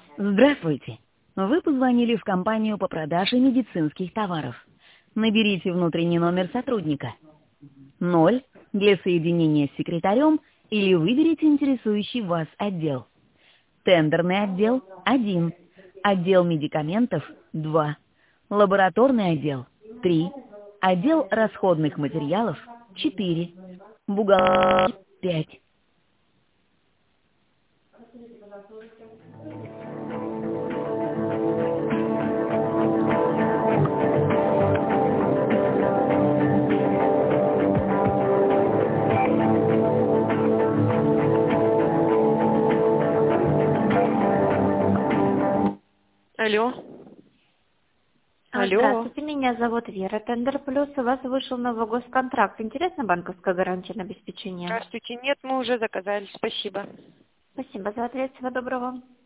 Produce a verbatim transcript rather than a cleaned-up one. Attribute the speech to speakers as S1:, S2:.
S1: Здравствуйте. Вы позвонили в компанию по продаже медицинских товаров. Наберите внутренний номер сотрудника. ноль для соединения с секретарем или выберите интересующий вас отдел. Тендерный отдел – один. Отдел медикаментов – два. Лабораторный отдел – три. Отдел расходных материалов – четыре. Бухгалтерия – пять.
S2: Алло.
S3: А,
S2: Алло.
S3: Здравствуйте, меня зовут Вера. Тендер Плюс. У вас вышел новый госконтракт. Интересна банковская гарантия на обеспечение?
S2: Здравствуйте. Нет, мы уже заказали. Спасибо.
S3: Спасибо за ответ. Всего доброго.